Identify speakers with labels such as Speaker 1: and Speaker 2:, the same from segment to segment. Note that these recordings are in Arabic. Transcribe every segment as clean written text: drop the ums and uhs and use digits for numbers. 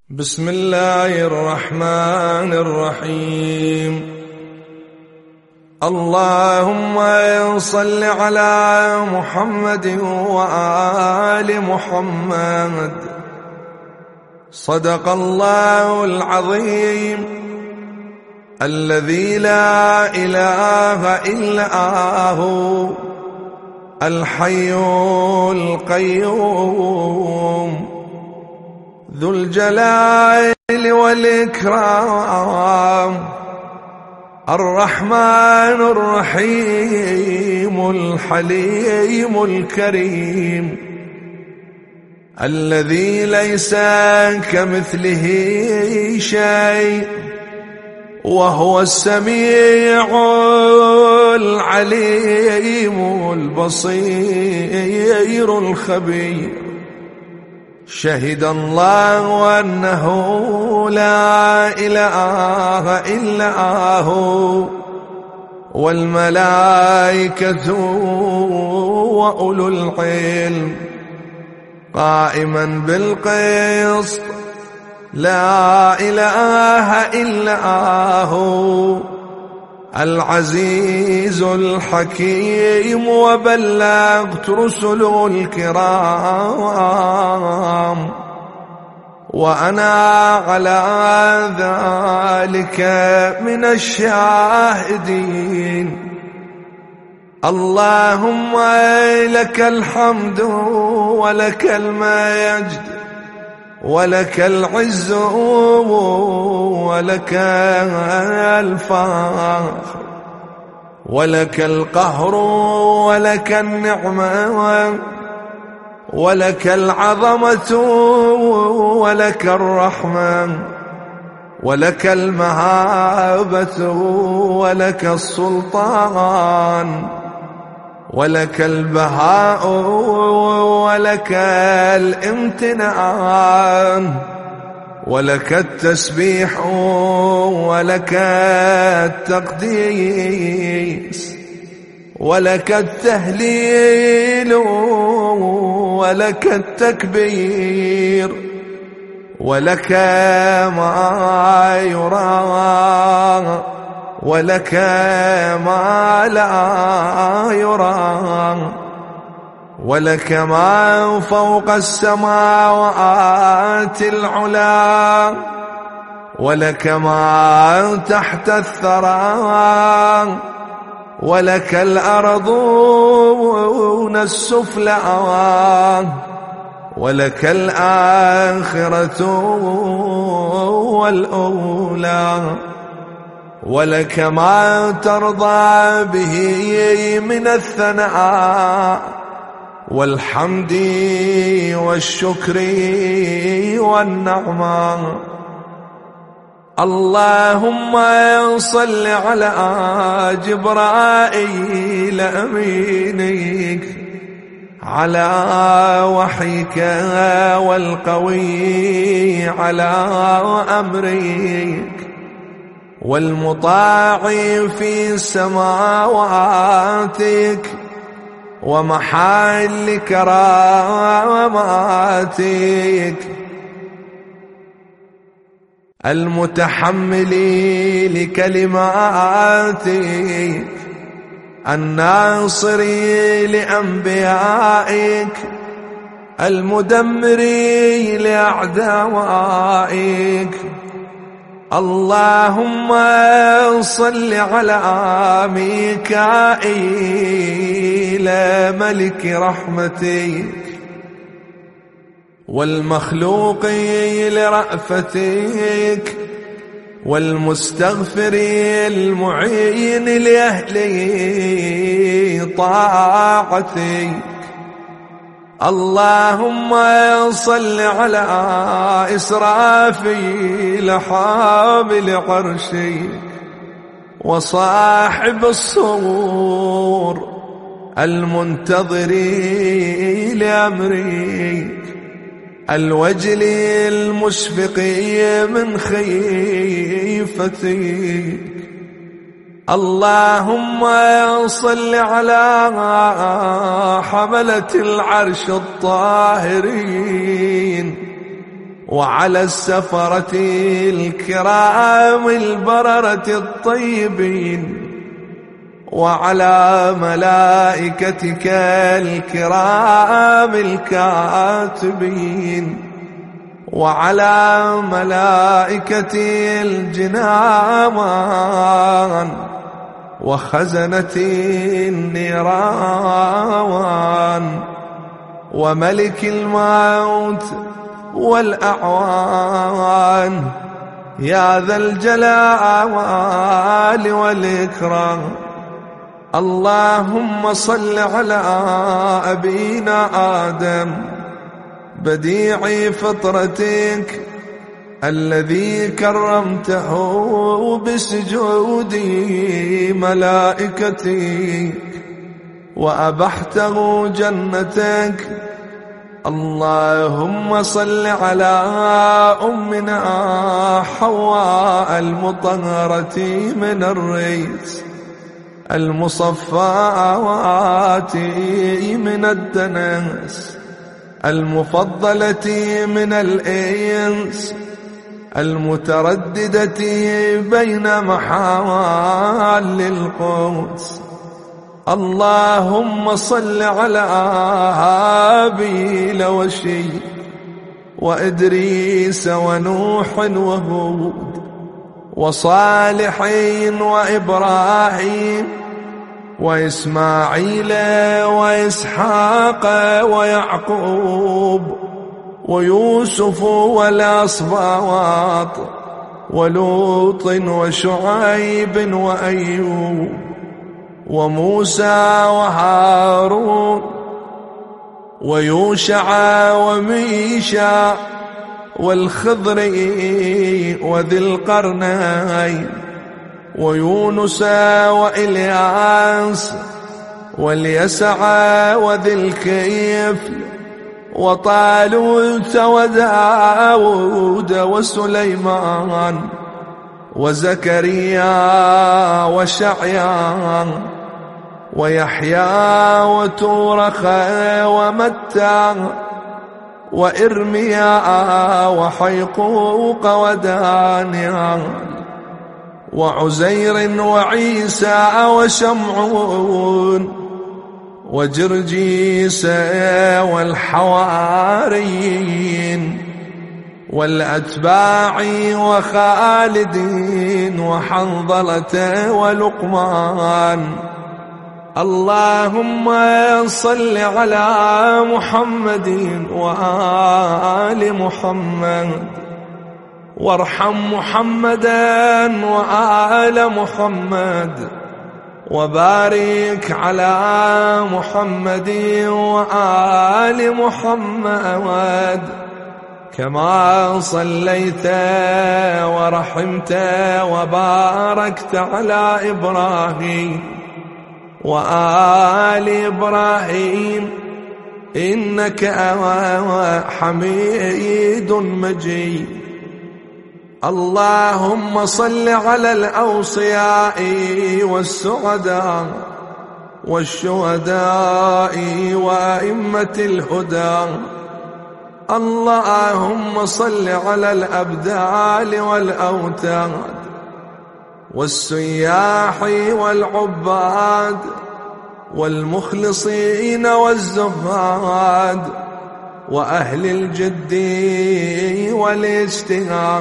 Speaker 1: بسم الله الرحمن الرحيم. اللهم صل على محمد وآل محمد. صدق الله العظيم الذي لا إله إلا هو الحي القيوم ذو الجلال والإكرام الرحمن الرحيم الحليم الكريم الذي ليس كمثله شيء وهو السميع العليم البصير الخبير. شهد الله أنه لا إله إلا هو والملائكة وأولو العلم قائما بالقسط لا إله إلا هو العزيز الحكيم. وبلغت رسله الكرام وأنا على ذلك من الشاهدين. اللهم لك الحمد ولك المجد ولك العز ولك الفخر ولك القهر ولك النعمة ولك العظمة ولك الرحمة ولك المهابة ولك السلطان ولك البهاء ولك الامتنان ولك التسبيح ولك التقديس ولك التهليل ولك التكبير ولك ما يرى ولك ما لا يرى ولك ما فوق السماوات العلا ولك ما تحت الثرى ولك الأرضون السفلى ولك الآخرة والأولى ولك ما ترضى به من الثناء والحمد والشكر والنعمة. اللهم صل على جبرائيل أمينك على وحيك والقوي على أمرك والمطاع في سماواتك ومحل كراماتك المتحمل لكلماتك الناصر لأنبيائك المدمر لأعدائك. اللهم صل على ميكائيل ملك رحمتك والمخلوق لرأفتك والمستغفر المعين لأهل طاعتك. اللهم صل على إسرافيل حامل عرشك وصاحب الصور المنتظر لأمرك الوجل المشفق من خيفتك. اللهم صل على حملة العرش الطاهرين وعلى السفرة الكرام البررة الطيبين، وعلى ملائكتك الكرام الكاتبين، وعلى ملائكة الجنان وخزنة النيران وملك الموت والأعوان يا ذا الجلال والإكرام. اللهم صل على أبينا آدم بديع فطرتك الذي كرمته بسجود ملائكتك وأبحته جنتك. اللهم صل على أمنا حواء المطهرة من الريس المصفاة من الدنس المفضلة من الإنس المترددة بين محال القدس. اللهم صل على هابيل وشي وإدريس ونوح وهود وصالح وإبراهيم وإسماعيل وإسحاق ويعقوب ويوسف والأصباط ولوط وشعيب وأيوب وموسى وهارون ويوشع وميشا والخضر وذي القرنين ويونس وإلياس واليسع وذي الكفل وطالوت وداود وسليمان وزكريا وشعيان ويحيى وتورخ ومتى وإرميا وحيقوق ودانيال وعزير وعيسى وشمعون وجرجيس والحواريين والأتباع وخالد وحنظلة ولقمان. اللهم صل على محمد وآل محمد وارحم محمدا وآل محمد وبارك على محمد وآل محمد كما صليت ورحمت وباركت على إبراهيم وآل إبراهيم إنك حميد مجيد. اللهم صل على الأوصياء والسعداء والشهداء وأئمة الهدى. اللهم صل على الأبدال والأوتاد والسياح والعباد والمخلصين والزهاد وأهل الجد والاجتهاد،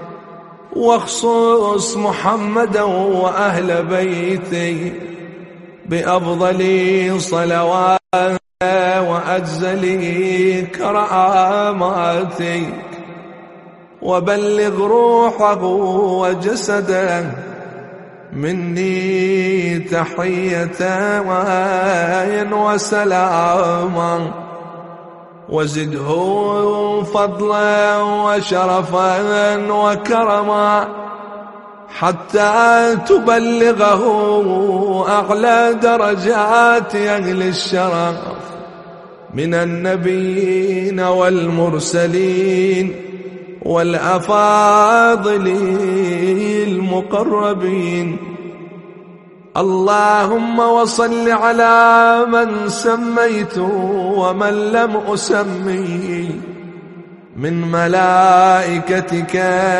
Speaker 1: واخصص محمدا وأهل بيته بأفضل صلوات وأجزل كراماتك، وبلغ روحه وجسده مني تحية وسلاما، وزده فضلا وشرفا وكرما حتى تبلغه أعلى درجات أهل الشرف من النبيين والمرسلين والأفاضل المقربين. اللهم وصل على من سميت ومن لم أسمي، من ملائكتك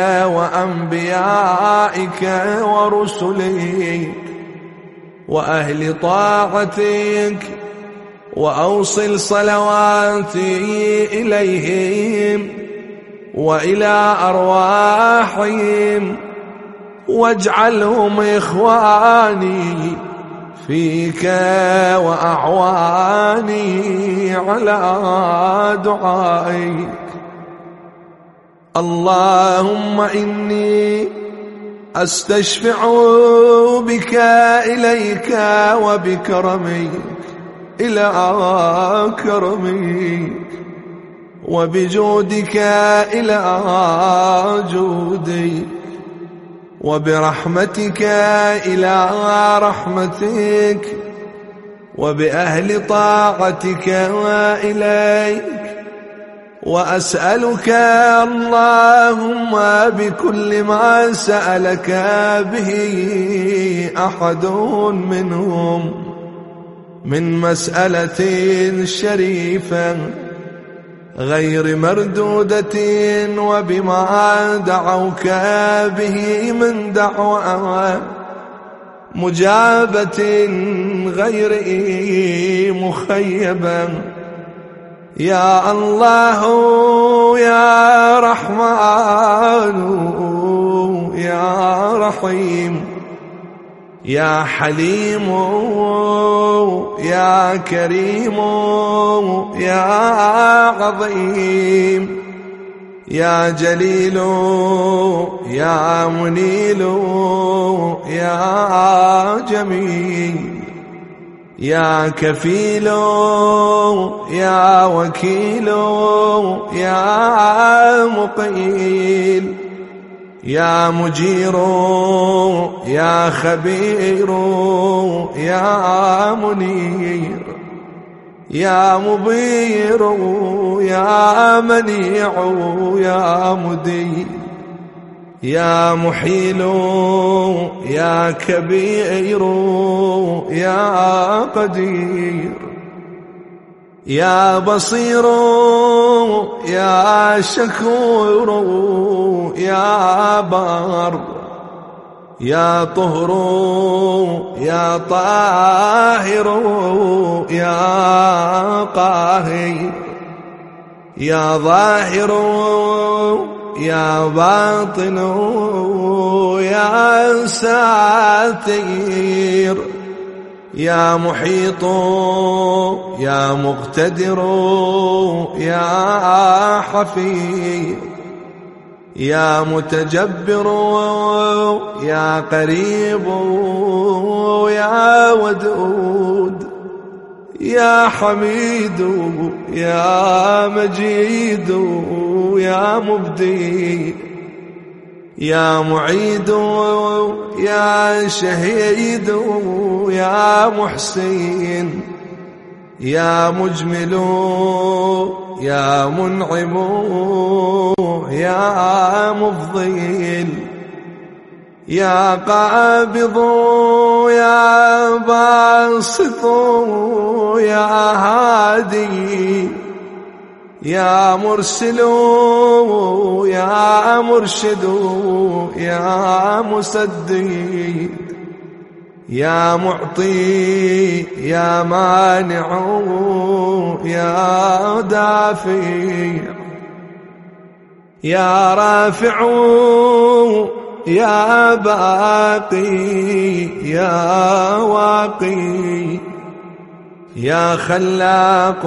Speaker 1: وأنبيائك ورسلك وأهل طاعتك، وأوصل صلواتي إليهم وإلى أرواحهم، واجعلهم إخواني فيك وأعواني على دعائك. اللهم إني أستشفع بك إليك وبكرمك إلى كرمك، وبجودك إلى جودك، وبرحمتك إلى رحمتك، وبأهل طاعتك إليك. وأسألك اللهم بكل ما سألك به أحد منهم من مسألة شريفة غير مردودة، وبما دعوك به من دعوة مجابة غير مخيبة. يا الله يا رحمن يا رحيم، يا حليم يا كريم يا عظيم، يا جليل يا منيل يا جميل، يا كفيل يا وكيل يا مقيل، يا مجير يا خبير يا منير، يا مبير يا منيع يا مدير، يا محيل يا كبير يا قدير، يا بصير يا شكور يا بار، يا طهر يا طاهر يا قاهر، يا ظاهر يا باطن يا ساتير، يا محيط يا مقتدر يا حفيظ، يا متجبر يا قريب يا ودود، يا حميد يا مجيد يا مبدي، يا معيد يا شهيد يا محسن، يا مجمل يا منعم يا مفضل، يا قابض يا باسط يا هادي، يا مرسل يا مرشد يا مسدد، يا معطي يا مانع يا دافع، يا رافع يا باقي يا واقي، يا خلاق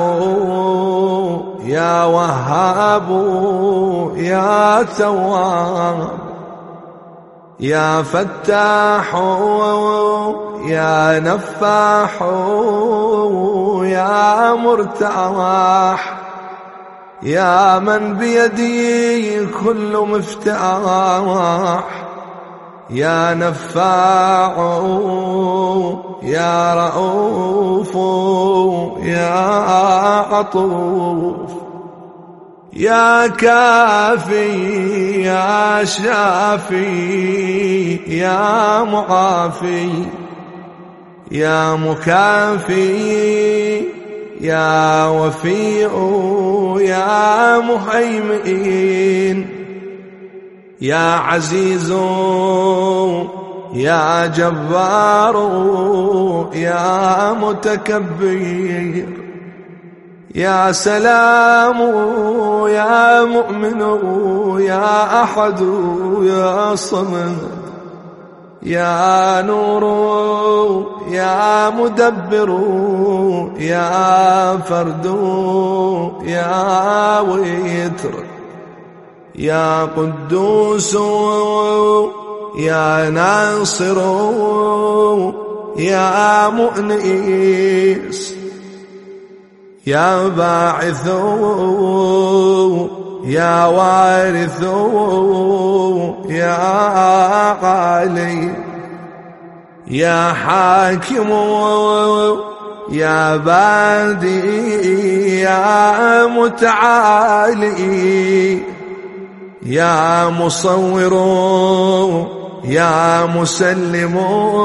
Speaker 1: يا وهاب يا تواب، يا فتاح يا نفاح يا مرتاح، يا من بيدي كل مفتاح، يا نفاع يا رؤوف يا عطوف، يا كافي يا شافي يا معافي، يا مكافي يا وفي يا مهيمن، يا عزيز يا جبار يا متكبر، يا سلام يا مؤمن يا أحد يا صمد، يا نور يا مدبر يا فرد يا وتر، يا قدوس يا ناصر يا مؤنس، يا باعث يا وارث يا عالي، يا حاكم يا بادي يا متعالي، يا مصور يا مسلم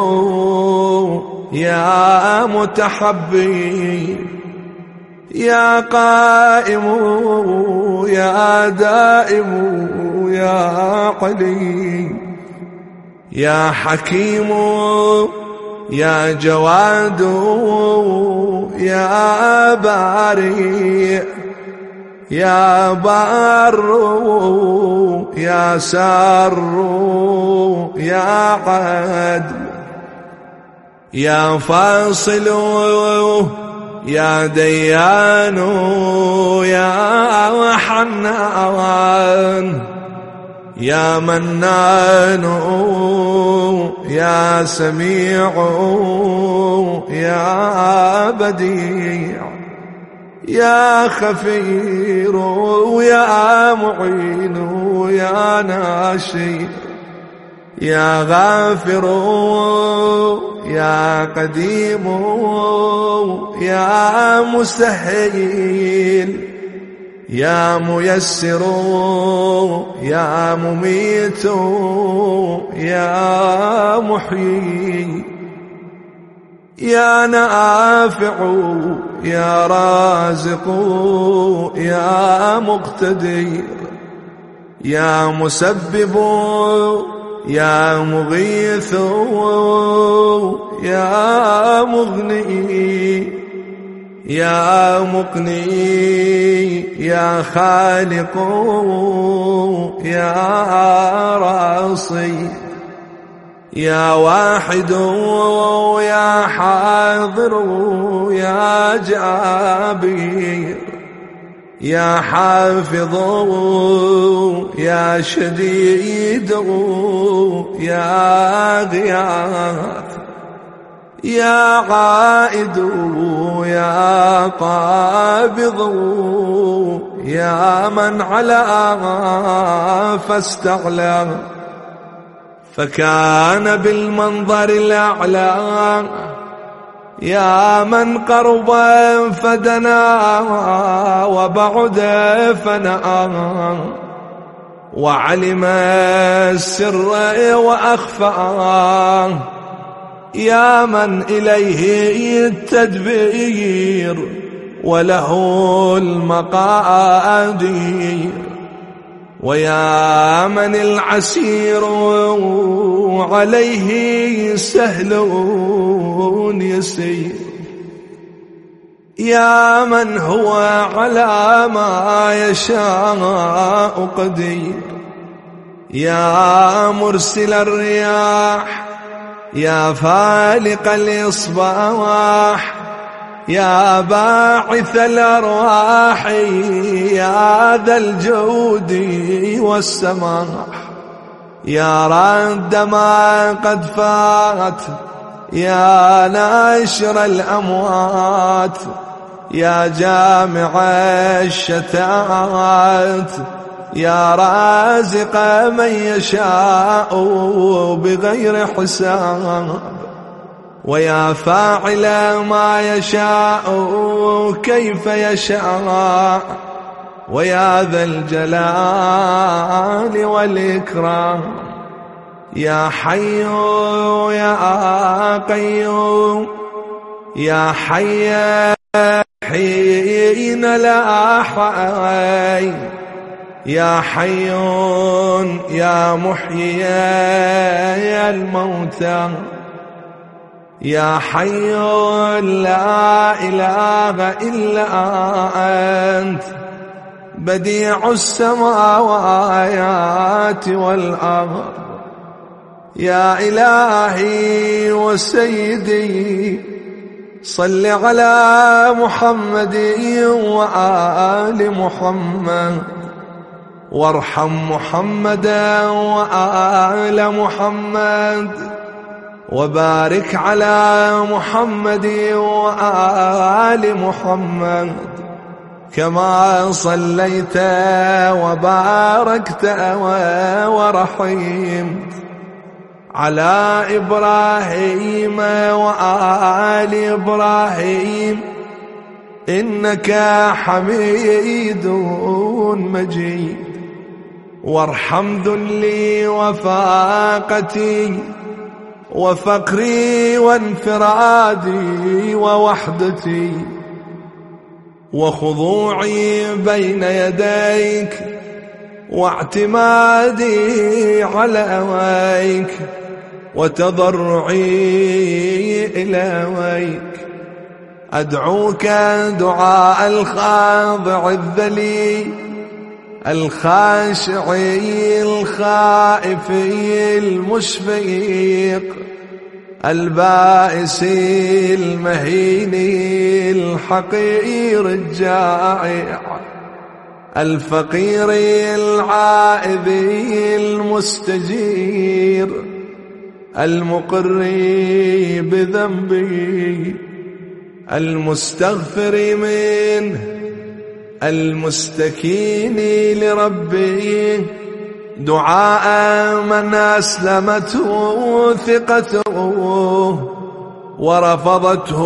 Speaker 1: يا متحبي، يا قائم يا دائم يا علي، يا حكيم يا جواد يا بارئ، يا بار يا سار يا عدل، يا فاصل يا ديان يا حنان، يا منان يا سميع يا بديع، يا خفير يا معين يا ناشر، يا غافر يا قديم يا مستحيل، يا ميسر يا مميت يا محيي، يا نافع يا رازق يا مقتدر، يا مسبب يا مغيث يا مغني، يا مقني يا خالق يا راصي، يا واحد يا حاضر يا جابر، يا حافظ يا شديد يا غياث، يا عائد يا قابض يا من علا فاستعلى فكان بالمنظر الأعلى، يا من قرب فدنا وبعد فنأى، وعلم السر وأخفى، يا من إليه التدبير وله المقادير، ويا من العسير عليه سهل يسير، يا من هو على ما يشاء قدير، يا مرسل الرياح يا فالق الإصباح، يا باعث الأرواح يا ذا الجود والسماح، يا رد ما قد فات يا ناشر الأموات، يا جامع الشتات، يا رازق من يشاء بغير حساب، ويا فاعل ما يشاء كيف يشاء، ويا ذا الجلال والإكرام، يا حي يا قيوم، يا حي حين لاح يا حي يا محيي الموتى يا حي لا إله إلا أنت بديع السماوات والأرض يا إلهي وسيدي صل على محمد وآل محمد وارحم محمدا وآل محمد وبارك على محمد وآل محمد كما صليت وباركت ورحمت على إبراهيم وآل إبراهيم إنك حميد مجيد وارحم ذلي وفاقتي وفقري وانفرادي ووحدتي وخضوعي بين يديك واعتمادي على أويك وتضرعي إليك أدعوك دعاء الخاضع الذليل الخاشع الخائف المشفق البائس المهين الحقير الجائع الفقير العائذ المستجير المقر بذنبي المستغفر منه المستكين لربه دعاء من أسلمته ثقته ورفضته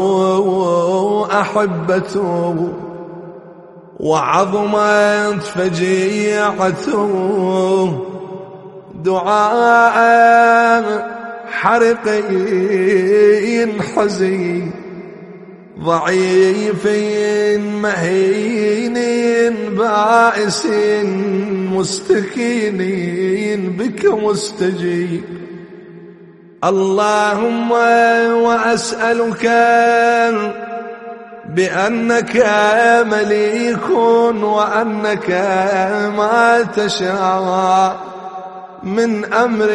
Speaker 1: أحبته وعظمت فجيعته دعاء حرقي حزين ضعيف مهين بائس مستكين بك مستجيب اللهم وأسألك بأنك مليك وأنك ما تشاء من أمر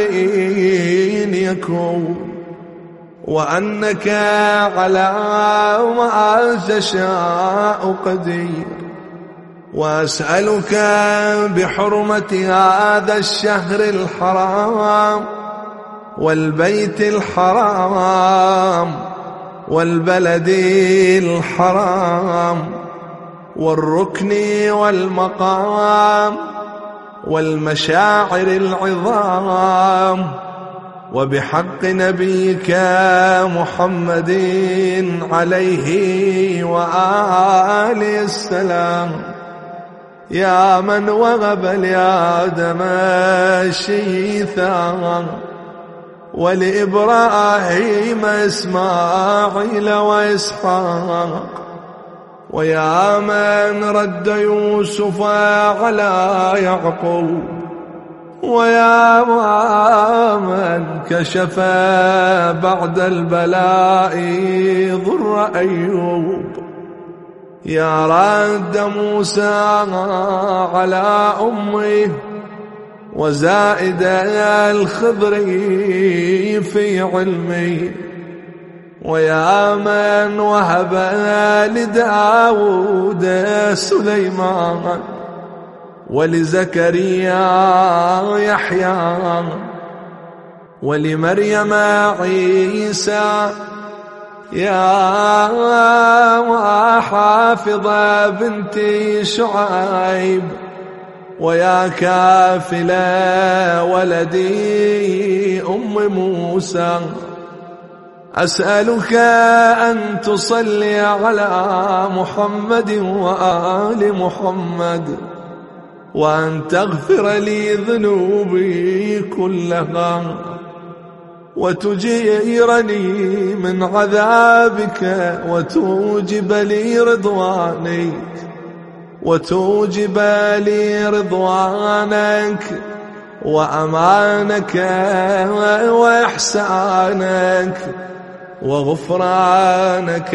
Speaker 1: يكون وأنك على ما تشاء قدير وأسألك بحرمة هذا الشهر الحرام والبيت الحرام والبلد الحرام والركن والمقام والمشاعر العظام وبحق نبيك محمد عليه وآله السلام يا من وهب لآدم شيثا ولإبراهيم إسماعيل وإسحاق ويا من رد يوسف على يعقوب ويا من كشف بعد البلاء ضر أيوب يا رد موسى على أمه وزائد الخضر في علمي ويا من وهب لداود سليمان ولزكريا يحيى ولمريم عيسى يا حافظ بنت شعيب ويا كافل ولدي أم موسى أسألك أن تصلي على محمد وآل محمد وأن تغفر لي ذنوبي كلها وتجيرني من عذابك وتوجب لي رضوانك، وتوجب لي رضوانك وأمانك وإحسانك وغفرانك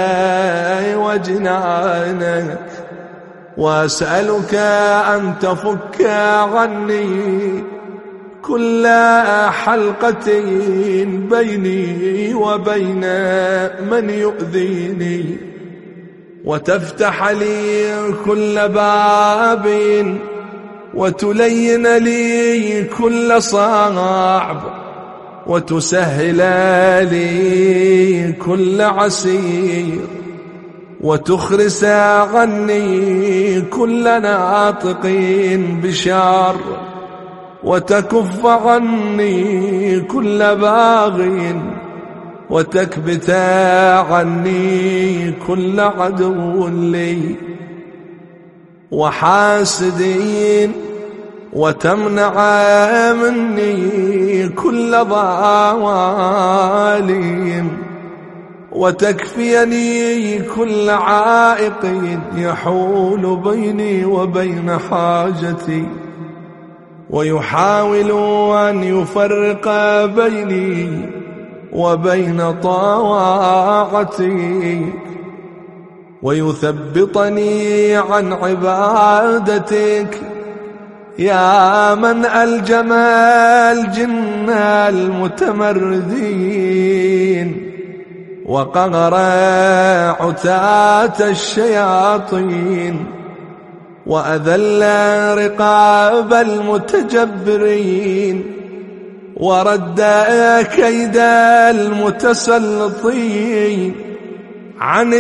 Speaker 1: وجنانك. وأسألك أن تفك عني كل حلقة بيني وبين من يؤذيني، وتفتح لي كل باب، وتلين لي كل صعب، وتسهل لي كل عسير، وتخرس عني كل ناطق بشر، وتكف عني كل باغ، وتكبت عني كل عدو لي وحاسدين، وتمنع مني كل ظالم، وتكفيني كل عائق يحول بيني وبين حاجتي، ويحاول أن يفرق بيني وبين طاعتك، ويثبطني عن عبادتك، يا من ألجم الجن المتمردين وقهر عتاة الشياطين، وأذل رقاب المتجبرين، ورد كيد المتسلطين عن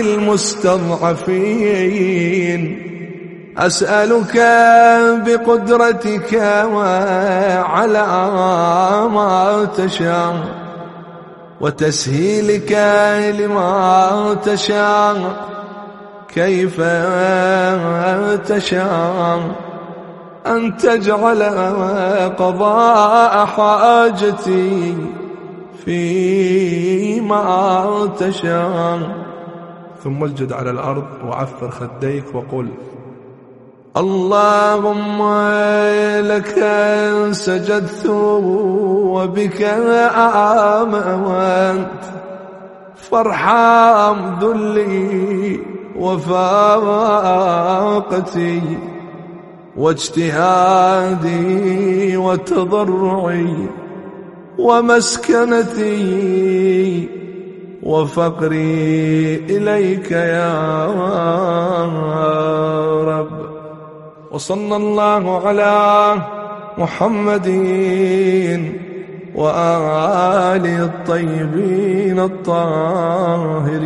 Speaker 1: المستضعفين. أسألك بقدرتك وعلى ما تشاء وتسهيلك لما تشاء كيف تشاء أن تجعل قضاء حاجتي فيما تشاء. ثم اسجد على الأرض وعفر خديك وقل: اللهم لك سجدت وبك آمنت، فارحم ذلي وفاقتي واجتهادي وتضرعي ومسكنتي وفقري إليك يا رب. وصلى الله على محمد وآله الطيبين الطاهرين.